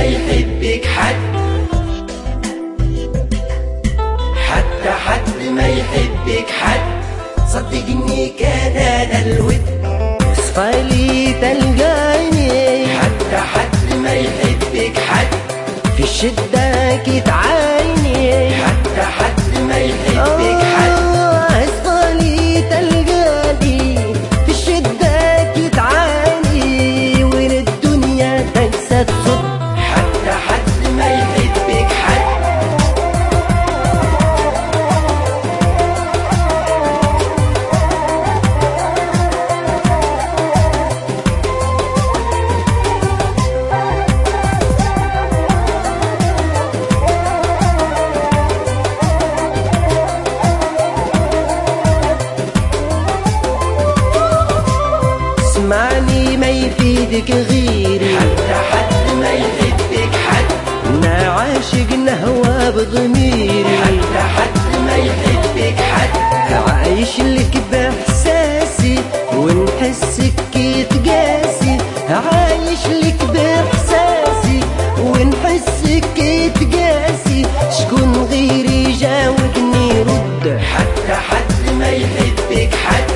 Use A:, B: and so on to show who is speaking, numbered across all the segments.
A: يحبك حد، حتى حد ما يحبك حد، صدقني كان انا الود
B: صفالي تلقاني.
A: حتى حد ما يحبك حد،
B: في الشدة كتعاني.
A: حتى حد ما يحبك حد،
B: صفالي تلقاني. في الشدة كتعاني وللدنيا تنسى تصد.
A: حتى حد ما يحبك حد،
B: اسمعني ما يفيدك غيري.
A: حتى حد ما يحبك حد،
B: انا عاشق نهوى بضميري.
A: حتى حد ما يحبك حد،
B: عايش لك باحساسي ونحسك تقاسي. عايش لك باحساسي ونحسك تقاسي. شكون غيري جاوبني رد.
A: حتى حد ما يحبك حد،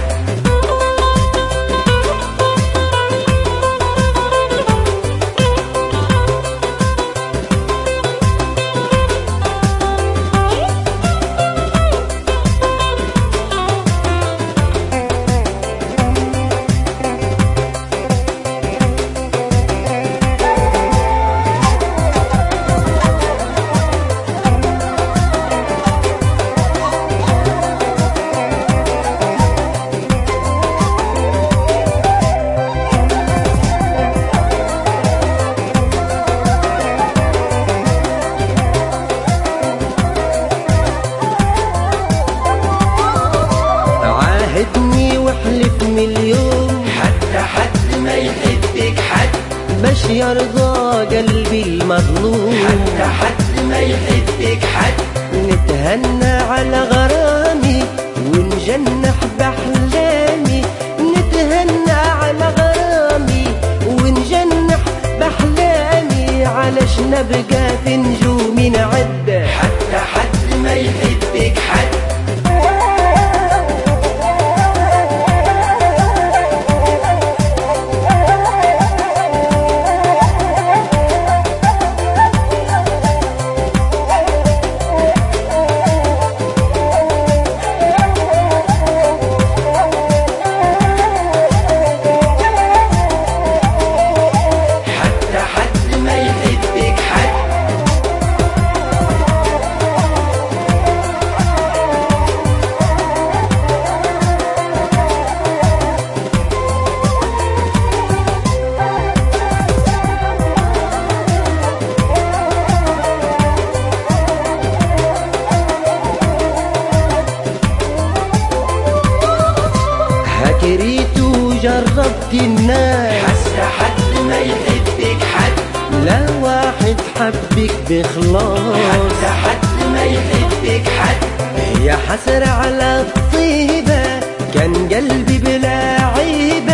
B: عاهدني واحلف مليون.
A: حتى حد ما يحبك حد،
B: باش يرضى قلبي المظلوم.
A: حتى حد ما يحبك حد،
B: نتهنى على غرامي ونجنح بأحلامي. نتهنى على غرامي ونجنح بأحلامي. علاش نبقى في نجومي نعد.
A: حتى حد ما يحبك حد، حتى حد ما يحبك حد،
B: هكريت وجربت الناس.
A: حتى حد ما يحبك حد،
B: لا واحد حبك بخلاص.
A: حتى حد ما يحبك حد،
B: يا حسرة على الطيبة كان قلبي بلا عيبة.